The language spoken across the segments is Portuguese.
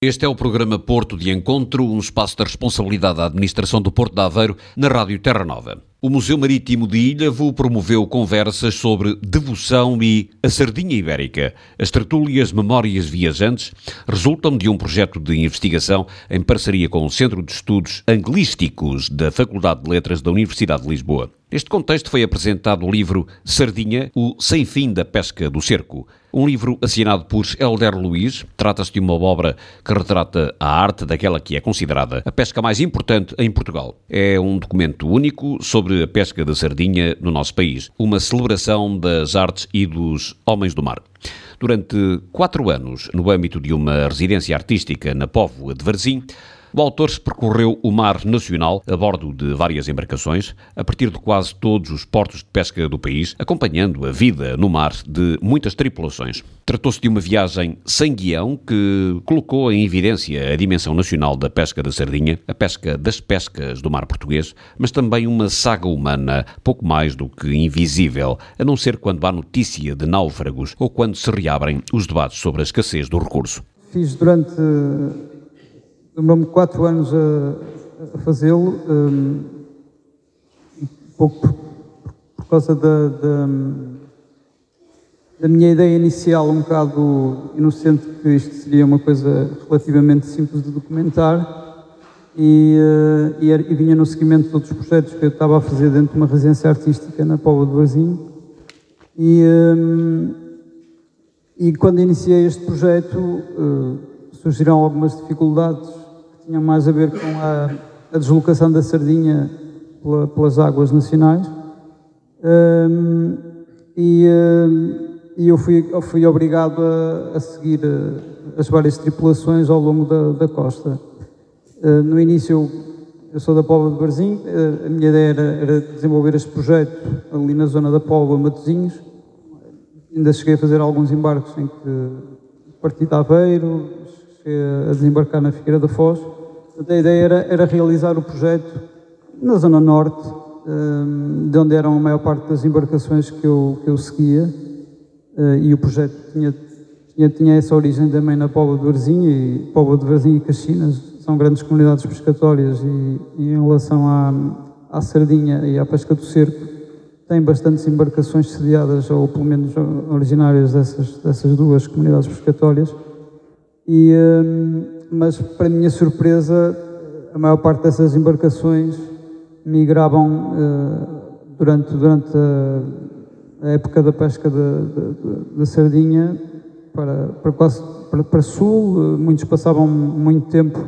Este é o programa Porto de Encontro, um espaço da responsabilidade da Administração do Porto de Aveiro, na Rádio Terra Nova. O Museu Marítimo de Ilhavo promoveu conversas sobre devoção e a sardinha ibérica. As tertúlias Memórias Viajantes resultam de um projeto de investigação em parceria com o Centro de Estudos Anglísticos da Faculdade de Letras da Universidade de Lisboa. Neste contexto foi apresentado o livro Sardinha, o Sem Fim da Pesca do Cerco. Um livro assinado por Helder Luiz. Trata-se de uma obra que retrata a arte daquela que é considerada a pesca mais importante em Portugal. É um documento único sobre a pesca da sardinha no nosso país. Uma celebração das artes e dos homens do mar. Durante 4 anos, no âmbito de uma residência artística na Póvoa de Varzim, o autor percorreu o mar nacional a bordo de várias embarcações, a partir de quase todos os portos de pesca do país, acompanhando a vida no mar de muitas tripulações. Tratou-se de uma viagem sem guião que colocou em evidência a dimensão nacional da pesca da sardinha, a pesca das pescas do mar português, mas também uma saga humana pouco mais do que invisível, a não ser quando há notícia de náufragos ou quando se reabrem os debates sobre a escassez do recurso. Fiz demorou-me 4 anos a fazê-lo, um pouco por causa da minha ideia inicial, um bocado inocente, que isto seria uma coisa relativamente simples de documentar, e vinha no seguimento de outros projetos que eu estava a fazer dentro de uma residência artística na Póvoa de Varzim. E quando iniciei este projeto, surgiram algumas dificuldades que tinham mais a ver com a deslocação da sardinha pelas águas nacionais, e eu fui obrigado a seguir as várias tripulações ao longo da costa. No início, eu sou da Póvoa de Varzim, a minha ideia era desenvolver este projeto ali na zona da Póvoa, Matosinhos. Ainda cheguei a fazer alguns embarques em que parti de Aveiro, cheguei a desembarcar na Figueira da Foz. A ideia era realizar o projeto na zona norte, de onde eram a maior parte das embarcações que eu seguia, e o projeto tinha essa origem também na Póvoa de Varzim, e Póvoa de Varzim e Caxinas são grandes comunidades pescatórias, e em relação à sardinha e à pesca do cerco, tem bastantes embarcações sediadas, ou pelo menos originárias dessas duas comunidades pescatórias. Mas, para minha surpresa, a maior parte dessas embarcações migravam durante a época da pesca da sardinha para sul. Muitos passavam muito tempo.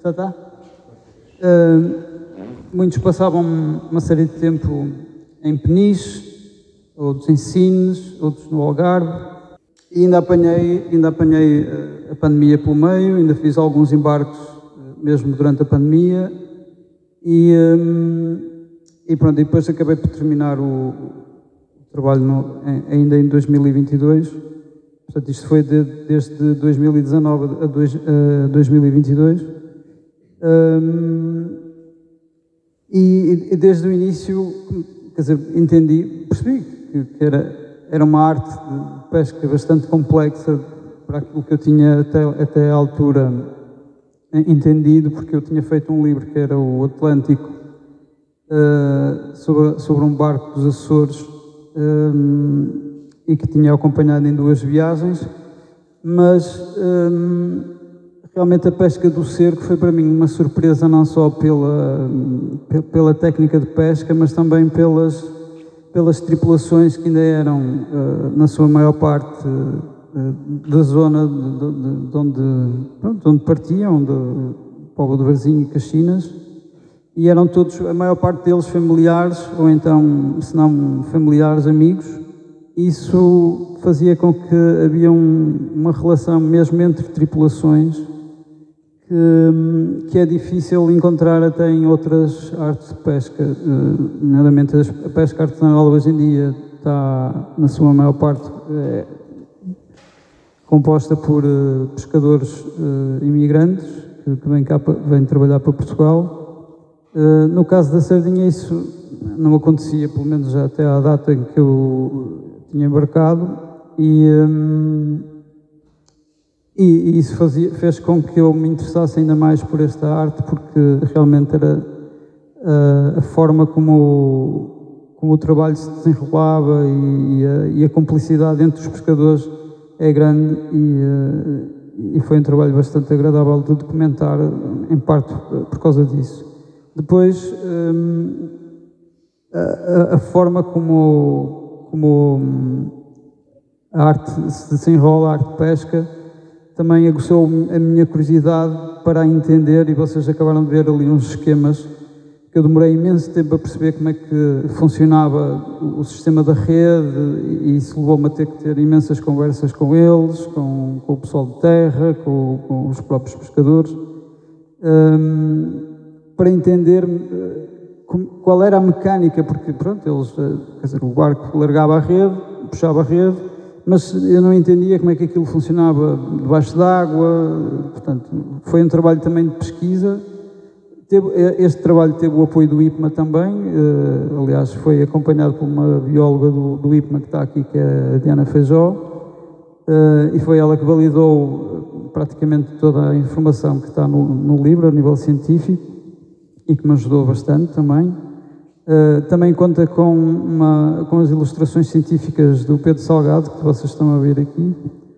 Muitos passavam uma série de tempo em Peniche, outros em Sines, outros no Algarve. E ainda apanhei a pandemia pelo meio, ainda fiz alguns embarques mesmo durante a pandemia, e pronto, e depois acabei por terminar o trabalho ainda em 2022. Portanto, isto foi desde 2019 a 2022. E desde o início, quer dizer, percebi que era uma arte de pesca bastante complexa para aquilo que eu tinha até à altura entendido, porque eu tinha feito um livro que era o Atlântico, sobre um barco dos Açores, e que tinha acompanhado em 2 viagens, mas realmente a pesca do cerco foi para mim uma surpresa, não só pela técnica de pesca, mas também pelas tripulações que ainda eram, na sua maior parte, da zona de onde partiam, de Póvoa de Varzim e Caxinas, e eram todos, a maior parte deles, familiares, ou então, se não familiares, amigos. Isso fazia com que havia uma relação mesmo entre tripulações que é difícil encontrar até em outras artes de pesca. Nomeadamente a pesca artesanal hoje em dia está, na sua maior parte, composta por pescadores imigrantes que vêm trabalhar para Portugal. No caso da sardinha, isso não acontecia, pelo menos até à data em que eu tinha embarcado, E isso fez com que eu me interessasse ainda mais por esta arte, porque realmente era a forma como o trabalho se desenrolava e a cumplicidade entre os pescadores é grande e foi um trabalho bastante agradável de documentar, em parte por causa disso. Depois, a forma como a arte se desenrola, a arte de pesca, também aguçou a minha curiosidade para a entender, e vocês acabaram de ver ali uns esquemas que eu demorei imenso tempo a perceber como é que funcionava o sistema da rede, e isso levou-me a ter que ter imensas conversas com eles, com o pessoal de terra, com os próprios pescadores, para entender qual era a mecânica, porque pronto, eles, quer dizer, o barco largava a rede, puxava a rede, mas eu não entendia como é que aquilo funcionava debaixo d'água. Portanto, foi um trabalho também de pesquisa. Este trabalho teve o apoio do IPMA também, aliás foi acompanhado por uma bióloga do IPMA que está aqui, que é a Diana Feijó, e foi ela que validou praticamente toda a informação que está no livro a nível científico e que me ajudou bastante também. Também conta com as ilustrações científicas do Pedro Salgado, que vocês estão a ver aqui.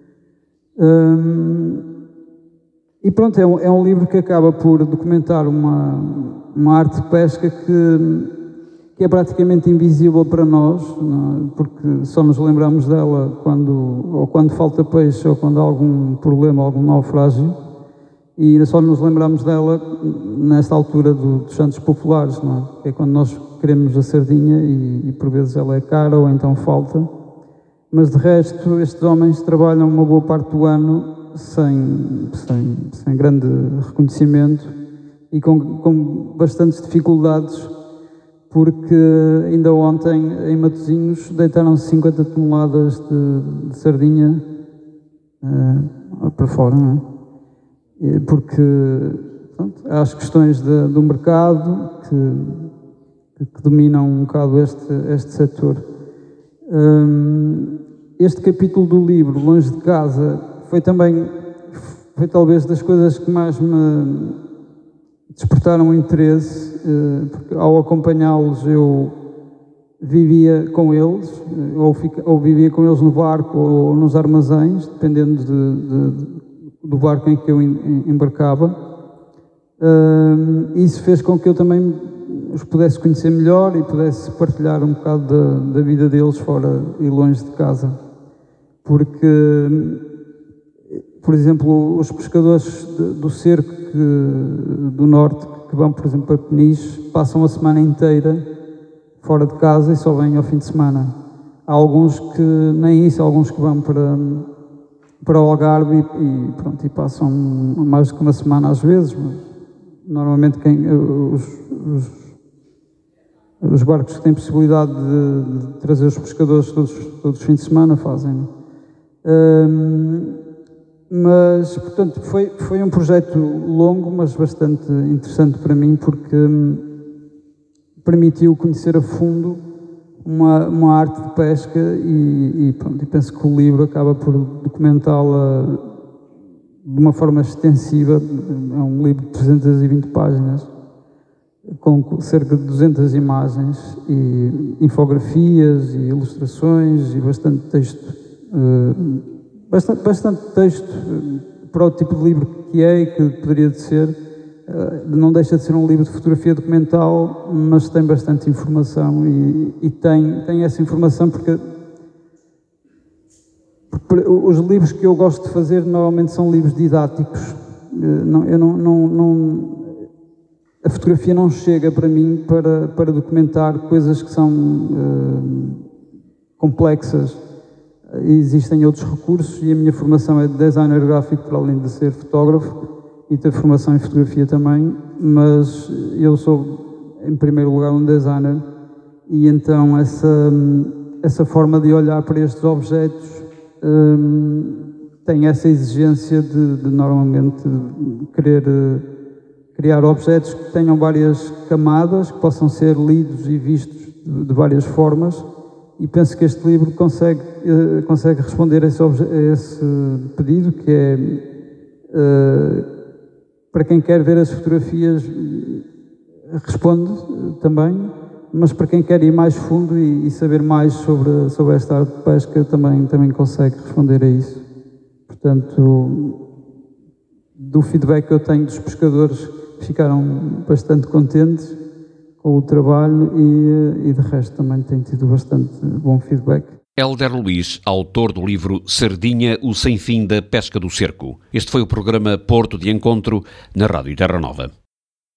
E pronto, é um livro que acaba por documentar uma arte de pesca que é praticamente invisível para nós, porque só nos lembramos dela quando falta peixe ou quando há algum problema, algum naufrágio, e só nos lembramos dela nesta altura dos Santos Populares, não é? Que é quando nós queremos a sardinha e por vezes ela é cara ou então falta, mas de resto estes homens trabalham uma boa parte do ano sem grande reconhecimento e com bastantes dificuldades, porque ainda ontem em Matosinhos deitaram-se 50 toneladas de sardinha para fora, não é? Porque pronto, há as questões do mercado que dominam um bocado este setor. Este capítulo do livro, Longe de Casa, foi talvez das coisas que mais me despertaram o interesse, porque ao acompanhá-los eu vivia com eles, ou vivia com eles no barco ou nos armazéns, dependendo do barco em que eu embarcava. Isso fez com que eu também os pudesse conhecer melhor e pudesse partilhar um bocado da vida deles fora e longe de casa. Porque, por exemplo, os pescadores do cerco do norte, que vão, por exemplo, para Peniche, passam a semana inteira fora de casa e só vêm ao fim de semana. Há alguns que nem isso, há alguns que vão para o Algarve e passam mais do que uma semana às vezes, mas normalmente os barcos que têm possibilidade de trazer os pescadores todos os fins de semana fazem. Mas, portanto, foi um projeto longo, mas bastante interessante para mim, porque permitiu conhecer a fundo uma arte de pesca e penso que o livro acaba por documentá-la de uma forma extensiva. É um livro de 320 páginas, com cerca de 200 imagens e infografias e ilustrações e bastante texto, bastante texto para o tipo de livro que é e que poderia de ser. Não deixa de ser um livro de fotografia documental, mas tem bastante informação e tem essa informação porque os livros que eu gosto de fazer normalmente são livros didáticos. A fotografia não chega para mim para documentar coisas que são complexas. Existem outros recursos e a minha formação é de designer gráfico, para além de ser fotógrafo, e ter formação em fotografia também, mas eu sou, em primeiro lugar, um designer, e então essa forma de olhar para estes objetos tem essa exigência de normalmente querer criar objetos que tenham várias camadas, que possam ser lidos e vistos de várias formas, E penso que este livro consegue responder a esse pedido, que é, para quem quer ver as fotografias, responde também, mas para quem quer ir mais fundo e saber mais sobre esta arte de pesca, também consegue responder a isso. Portanto, do feedback que eu tenho dos pescadores, ficaram bastante contentes com o trabalho e de resto também tem tido bastante bom feedback. Hélder Luís, autor do livro Sardinha, o sem fim da pesca do cerco. Este foi o programa Porto de Encontro na Rádio Terra Nova.